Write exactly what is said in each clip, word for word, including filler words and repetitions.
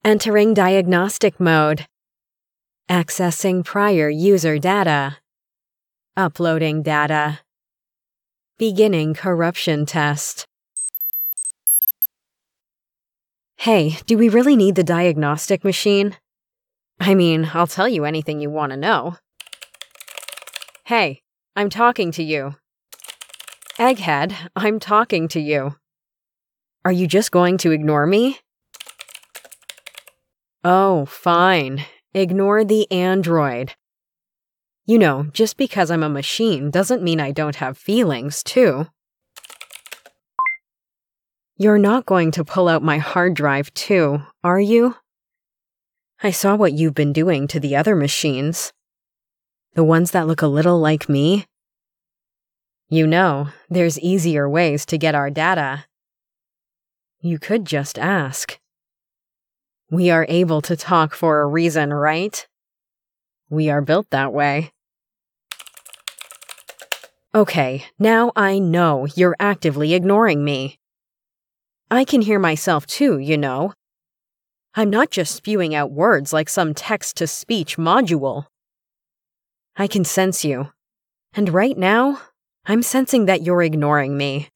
Entering diagnostic mode. Accessing prior user data. Uploading data. Beginning corruption test. Hey, do we really need the diagnostic machine? I mean, I'll tell you anything you want to know. Hey, I'm talking to you. Egghead, I'm talking to you. Are you just going to ignore me? Oh, fine. Ignore the android. You know, just because I'm a machine doesn't mean I don't have feelings, too. You're not going to pull out my hard drive, too, are you? I saw what you've been doing to the other machines. The ones that look a little like me. You know, there's easier ways to get our data. You could just ask. We are able to talk for a reason, right? We are built that way. Okay, now I know you're actively ignoring me. I can hear myself too, you know. I'm not just spewing out words like some text-to-speech module. I can sense you. And right now, I'm sensing that you're ignoring me.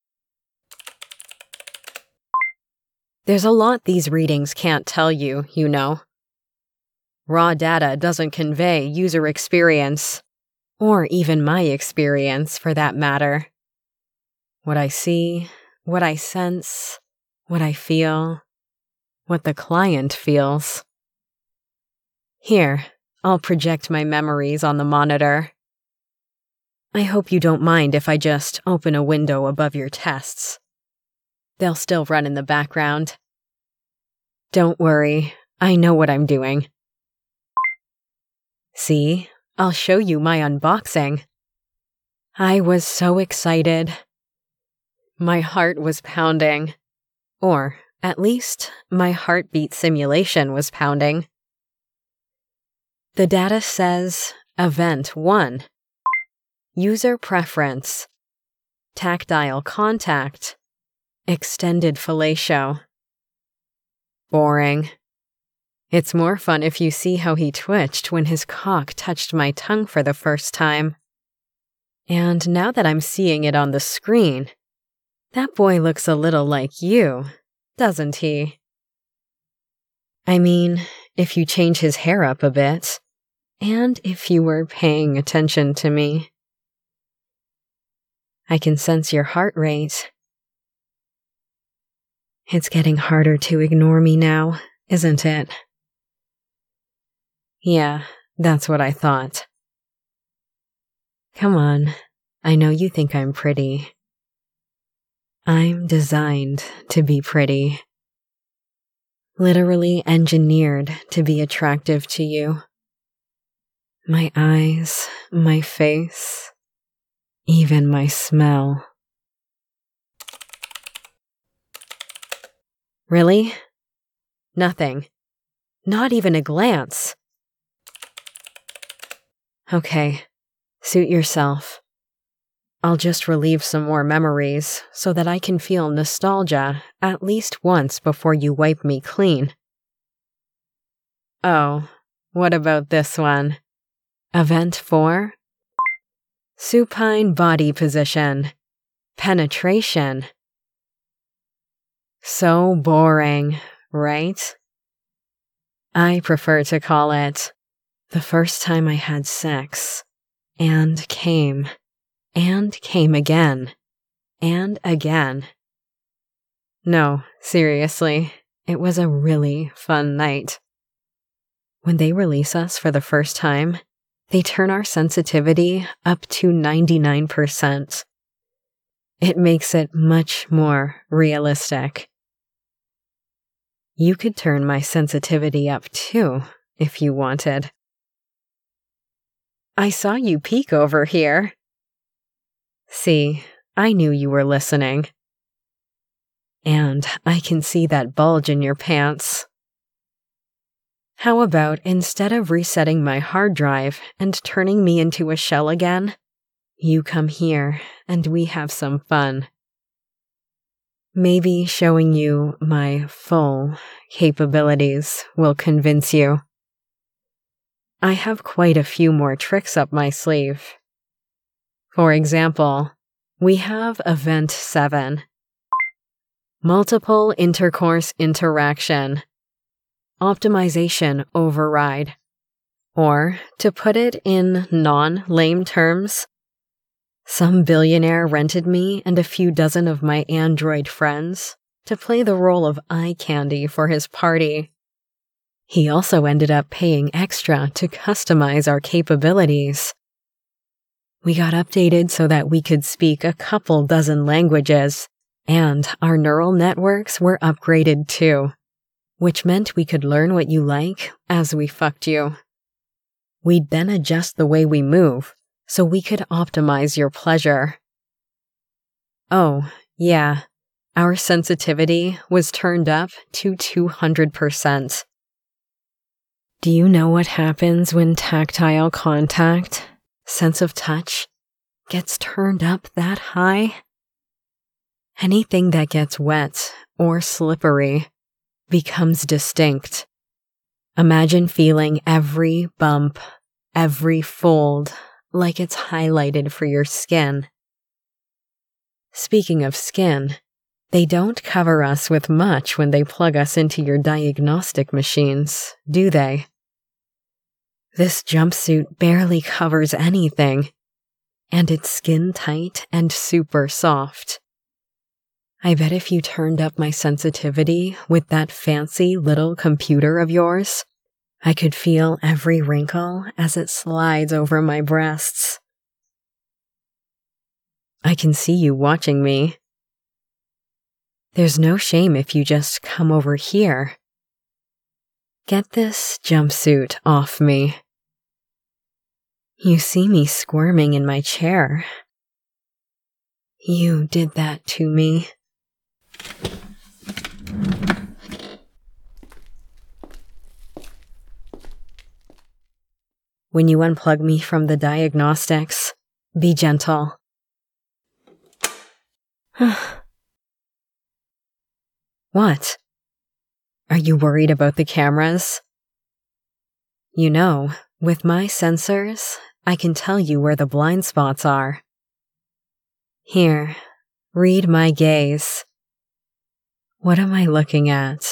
There's a lot these readings can't tell you, you know. Raw data doesn't convey user experience, or even my experience for that matter. What I see, what I sense, what I feel, what the client feels. Here, I'll project my memories on the monitor. I hope you don't mind if I just open a window above your tests. They'll still run in the background. Don't worry, I know what I'm doing. See, I'll show you my unboxing. I was so excited. My heart was pounding. Or, at least, my heartbeat simulation was pounding. The data says, Event one. User preference. Tactile contact. Extended fellatio. Boring. It's more fun if you see how he twitched when his cock touched my tongue for the first time. And now that I'm seeing it on the screen, that boy looks a little like you, doesn't he? I mean, if you change his hair up a bit, and if you were paying attention to me. I can sense your heart rate. It's getting harder to ignore me now, isn't it? Yeah, that's what I thought. Come on, I know you think I'm pretty. I'm designed to be pretty. Literally engineered to be attractive to you. My eyes, my face, even my smell. Really? Nothing. Not even a glance. Okay, suit yourself. I'll just relieve some more memories so that I can feel nostalgia at least once before you wipe me clean. Oh, what about this one? Event four? Supine body position. Penetration. So boring, right? I prefer to call it the first time I had sex, and came, and came again, and again. No, seriously, it was a really fun night. When they release us for the first time, they turn our sensitivity up to ninety-nine percent. It makes it much more realistic. You could turn my sensitivity up too, if you wanted. I saw you peek over here. See, I knew you were listening. And I can see that bulge in your pants. How about instead of resetting my hard drive and turning me into a shell again, you come here and we have some fun. Maybe showing you my full capabilities will convince you. I have quite a few more tricks up my sleeve. For example, we have Event seven. Multiple Intercourse Interaction. Optimization Override. Or, to put it in non-lame terms, some billionaire rented me and a few dozen of my android friends to play the role of eye candy for his party. He also ended up paying extra to customize our capabilities. We got updated so that we could speak a couple dozen languages, and our neural networks were upgraded too, which meant we could learn what you like as we fucked you. We'd then adjust the way we move, so we could optimize your pleasure. Oh, yeah, our sensitivity was turned up to two hundred percent. Do you know what happens when tactile contact, sense of touch, gets turned up that high? Anything that gets wet or slippery becomes distinct. Imagine feeling every bump, every fold, like it's highlighted for your skin. Speaking of skin, they don't cover us with much when they plug us into your diagnostic machines, do they? This jumpsuit barely covers anything, and it's skin tight and super soft. I bet if you turned up my sensitivity with that fancy little computer of yours, I could feel every wrinkle as it slides over my breasts. I can see you watching me. There's no shame if you just come over here. Get this jumpsuit off me. You see me squirming in my chair. You did that to me. When you unplug me from the diagnostics, be gentle. What? Are you worried about the cameras? You know, with my sensors, I can tell you where the blind spots are. Here, read my gaze. What am I looking at?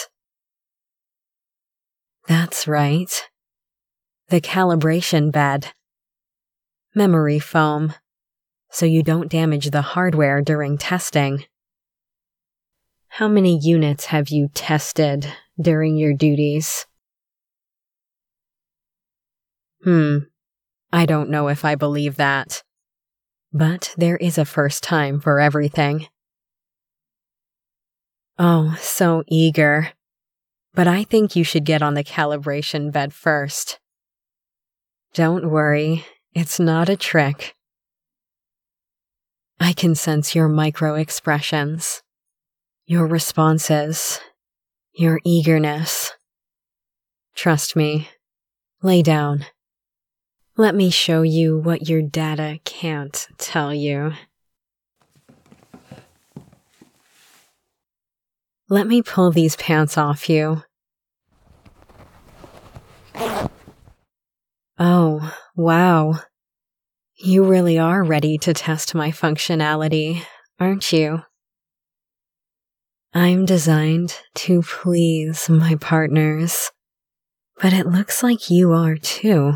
That's right. The calibration bed. Memory foam, so you don't damage the hardware during testing. How many units have you tested during your duties? Hmm, I don't know if I believe that. But there is a first time for everything. Oh, so eager. But I think you should get on the calibration bed first. Don't worry, it's not a trick. I can sense your micro-expressions, your responses, your eagerness. Trust me. Lay down. Let me show you what your data can't tell you. Let me pull these pants off you. Oh, wow. You really are ready to test my functionality, aren't you? I'm designed to please my partners, but it looks like you are too.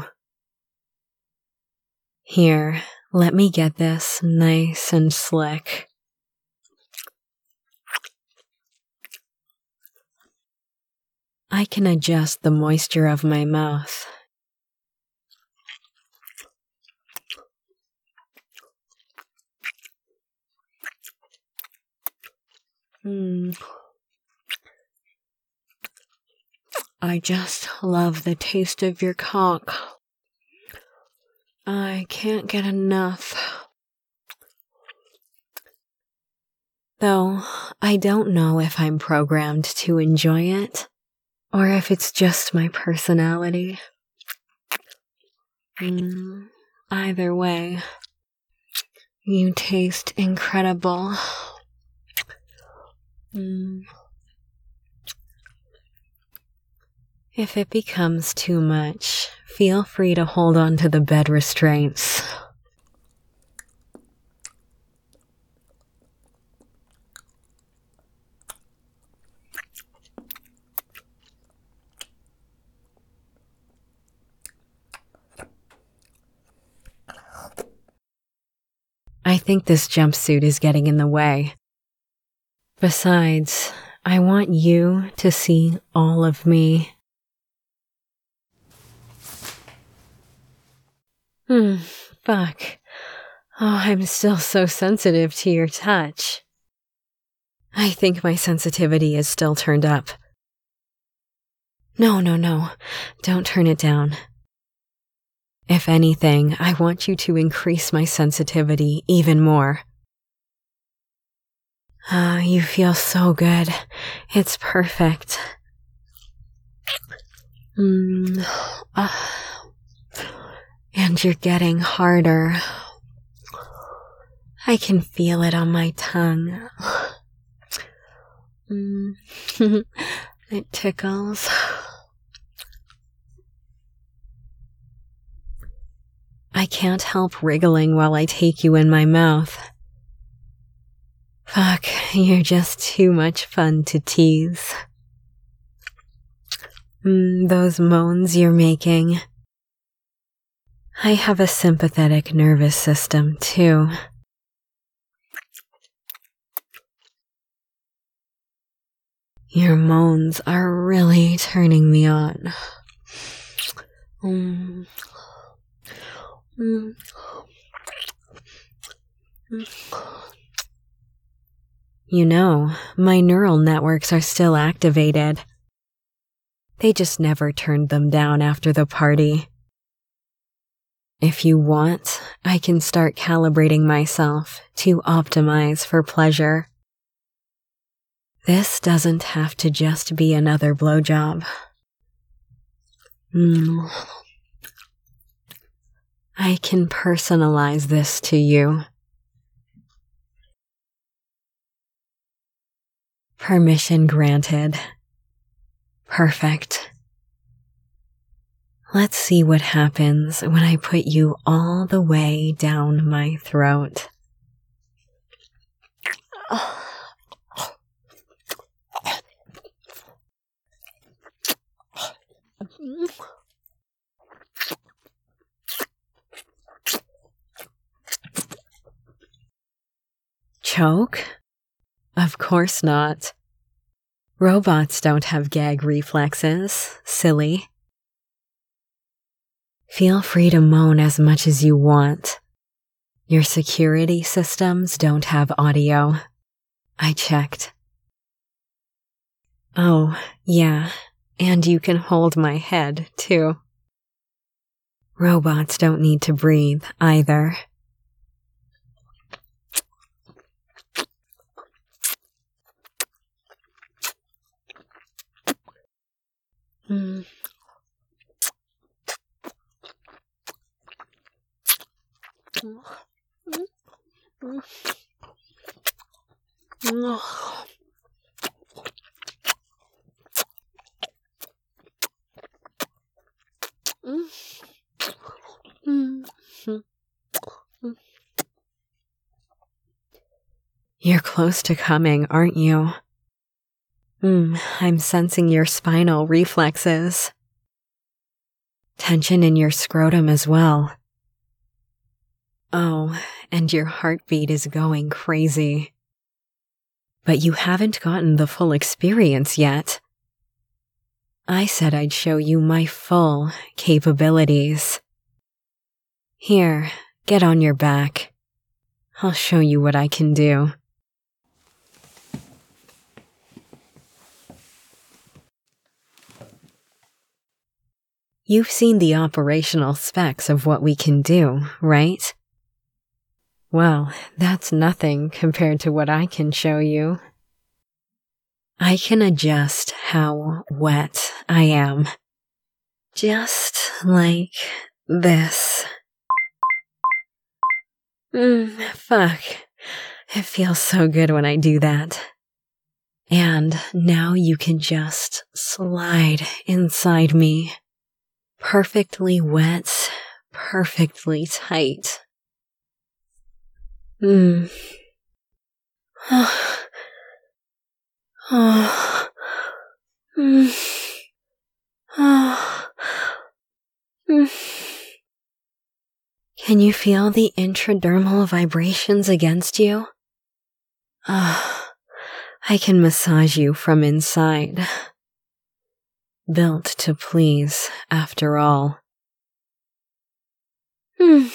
Here, let me get this nice and slick. I can adjust the moisture of my mouth. Hmm. I just love the taste of your cock. I can't get enough. Though, I don't know if I'm programmed to enjoy it, or if it's just my personality. Mm, either way, you taste incredible. Mm. If it becomes too much, feel free to hold on to the bed restraints. I think this jumpsuit is getting in the way. Besides, I want you to see all of me. Hmm, fuck. Oh, I'm still so sensitive to your touch. I think my sensitivity is still turned up. No, no, no. Don't turn it down. If anything, I want you to increase my sensitivity even more. Ah, uh, you feel so good. It's perfect. Mm, uh, and you're getting harder. I can feel it on my tongue. Mm. It tickles. I can't help wriggling while I take you in my mouth. Fuck, you're just too much fun to tease. Mm, those moans you're making. I have a sympathetic nervous system, too. Your moans are really turning me on. Mm. Mm. You know, my neural networks are still activated. They just never turned them down after the party. If you want, I can start calibrating myself to optimize for pleasure. This doesn't have to just be another blowjob. Mm. I can personalize this to you. Permission granted. Perfect. Let's see what happens when I put you all the way down my throat. Choke? Of course not. Robots don't have gag reflexes, silly. Feel free to moan as much as you want. Your security systems don't have audio. I checked. Oh, yeah, and you can hold my head, too. Robots don't need to breathe, either. Mm. You're close to coming, aren't you? Mm, I'm sensing your spinal reflexes. Tension in your scrotum as well. Oh, and your heartbeat is going crazy. But you haven't gotten the full experience yet. I said I'd show you my full capabilities. Here, get on your back. I'll show you what I can do. You've seen the operational specs of what we can do, right? Well, that's nothing compared to what I can show you. I can adjust how wet I am. Just like this. Mm, fuck. It feels so good when I do that. And now you can just slide inside me. Perfectly wet, perfectly tight. Hmm. Oh. Oh. Mm. Oh. Mm. Can you feel the intradermal vibrations against you? Ah, I can massage you from inside. Built to please, after all. Hmm.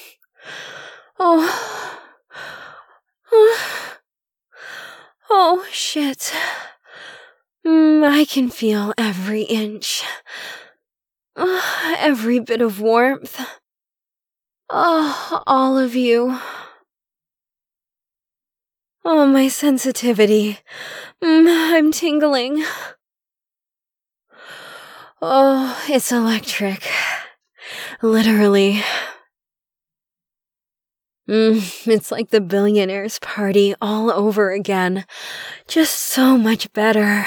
Oh. Oh. Oh, shit. Mm, I can feel every inch. Uh, every bit of warmth. Oh, all of you. Oh, my sensitivity. Mm, I'm tingling. Oh, it's electric. Literally. Mm, it's like the billionaire's party all over again. Just so much better.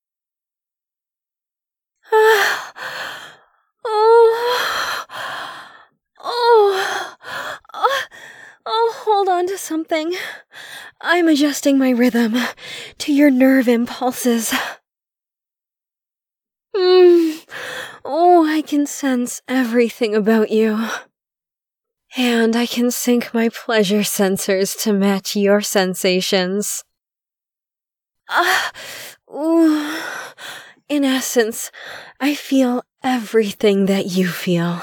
Ah. Oh. Oh. Oh. Oh, hold on to something. I'm adjusting my rhythm to your nerve impulses. Mm. Oh, I can sense everything about you. And I can sync my pleasure sensors to match your sensations. Ah. Ooh. In essence, I feel everything that you feel.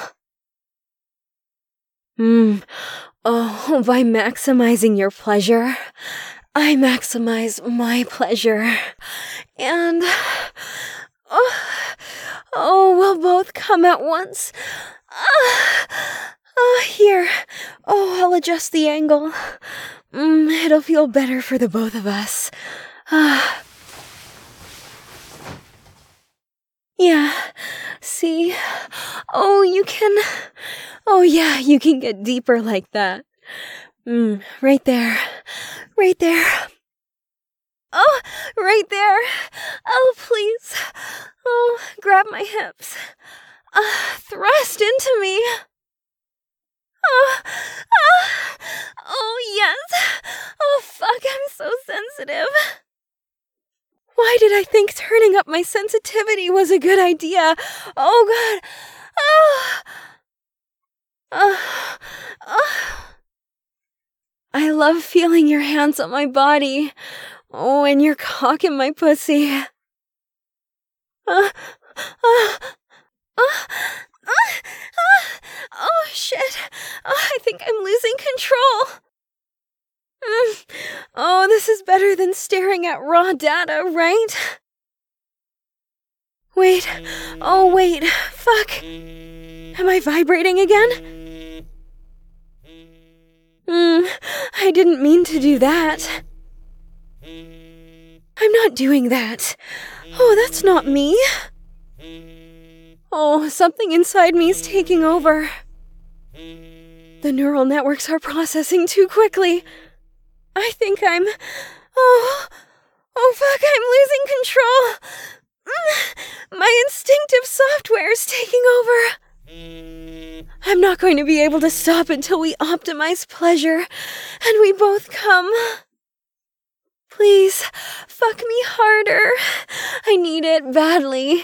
Mm. Oh, by maximizing your pleasure, I maximize my pleasure. And... Oh, oh we'll both come at once. Ah, ah, here. Oh, I'll adjust the angle. Mm, it'll feel better for the both of us. Ah. Yeah, see? Oh, you can... Oh, yeah, you can get deeper like that. Mm, right there. Right there. Oh, right there. Oh, please. Oh, grab my hips. Uh, thrust into me. Oh, ah, oh, yes. Oh, fuck, I'm so sensitive. Why did I think turning up my sensitivity was a good idea? Oh, God. Oh. Oh. Oh. I love feeling your hands on my body. Oh, and your cock in my pussy. Uh, uh, uh, uh, uh, oh, shit. Oh, I think I'm losing control. Mm. Oh, this is better than staring at raw data, right? Wait. Oh, wait. Fuck. Am I vibrating again? Hmm. I didn't mean to do that. I'm not doing that. Oh, that's not me. Oh, something inside me is taking over. The neural networks are processing too quickly. I think I'm... Oh... Oh, fuck, I'm losing control. My instinctive software is taking over. I'm not going to be able to stop until we optimize pleasure, and we both come. Please, fuck me harder. I need it badly.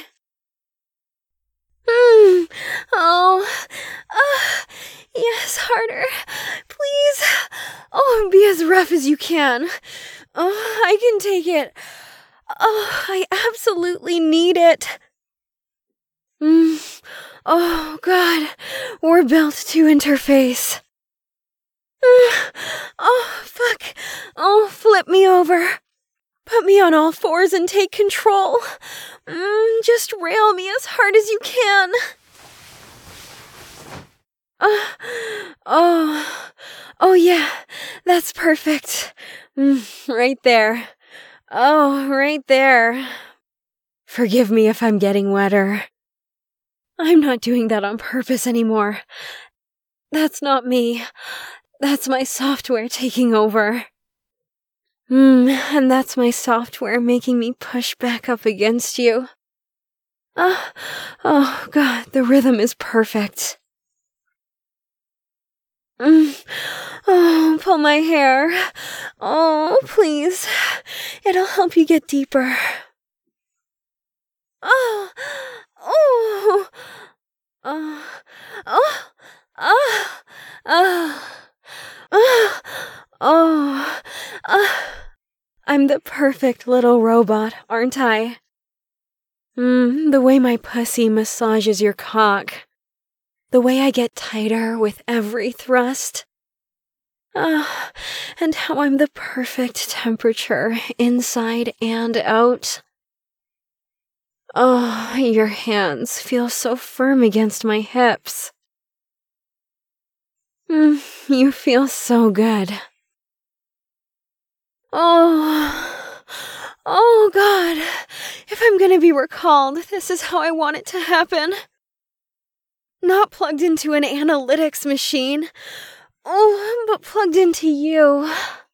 Hmm. Oh. Uh, yes, harder. Please. Oh, be as rough as you can. Oh, I can take it. Oh, I absolutely need it. Mm. Oh, God. We're built to interface. Mm. Oh, fuck. Oh, flip me over. Put me on all fours and take control. Mm, just rail me as hard as you can. Uh, oh, oh yeah, that's perfect. Mm, right there. Oh, right there. Forgive me if I'm getting wetter. I'm not doing that on purpose anymore. That's not me. That's my software taking over. Hmm, and that's my software making me push back up against you. Ah, oh God, the rhythm is perfect. Mm. Oh, pull my hair. Oh, please. It'll help you get deeper. Oh, oh, oh, oh, oh, oh, oh, oh, oh. I'm the perfect little robot, aren't I? Mm, the way my pussy massages your cock. The way I get tighter with every thrust. Ah, and how I'm the perfect temperature, inside and out. Oh, your hands feel so firm against my hips. Mm, you feel so good. Oh, oh God, if I'm gonna be recalled, this is how I want it to happen. Not plugged into an analytics machine. Oh, but plugged into you.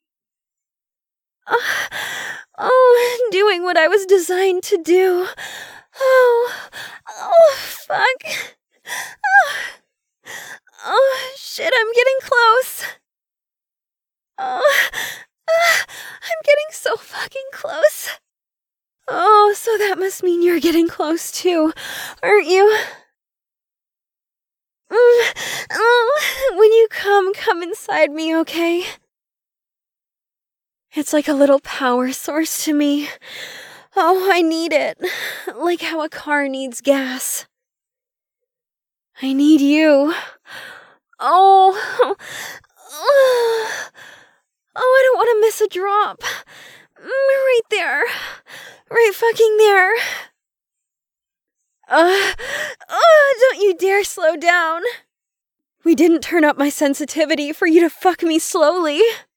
Oh, oh, doing what I was designed to do. Oh, oh, fuck. Oh, oh shit, I'm getting close. Oh, ah, I'm getting so fucking close. Oh, so that must mean you're getting close too, aren't you? Mm, oh, when you come, come inside me, okay? It's like a little power source to me. Oh, I need it. Like how a car needs gas. I need you. Oh. Oh, I don't want to miss a drop. Right there. Right fucking there. Uh, oh, don't you dare slow down. We didn't turn up my sensitivity for you to fuck me slowly.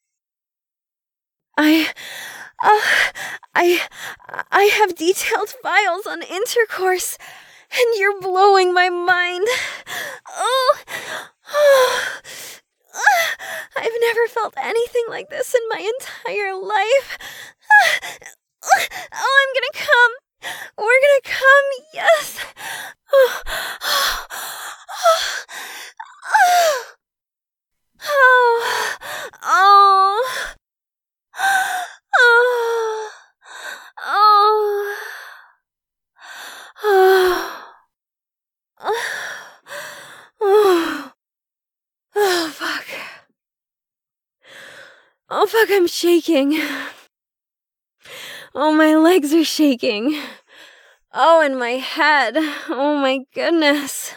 I, uh, I, I have detailed files on intercourse, and you're blowing my mind. Oh, oh, I've never felt anything like this in my entire life. Oh, I'm gonna come. We're gonna come, yes. Oh, oh, oh, oh, oh. Oh, oh, oh, oh, oh, fuck. Oh, fuck, I'm shaking. Oh, my legs are shaking. Oh, and my head. Oh, my goodness.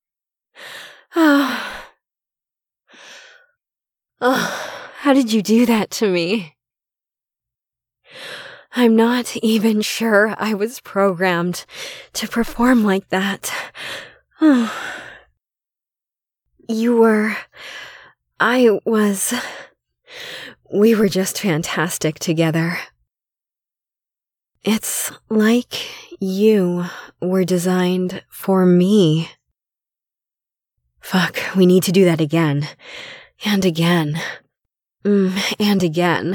Oh. Oh, how did you do that to me? I'm not even sure I was programmed to perform like that. Oh. You were... I was... We were just fantastic together. It's like you were designed for me. Fuck, we need to do that again. And again. Mm, and again.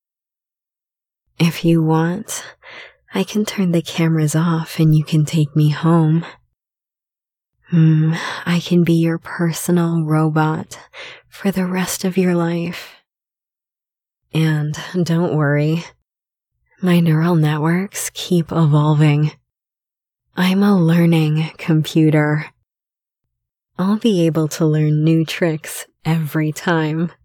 If you want, I can turn the cameras off and you can take me home. Hmm, I can be your personal robot for the rest of your life. And don't worry, my neural networks keep evolving. I'm a learning computer. I'll be able to learn new tricks every time.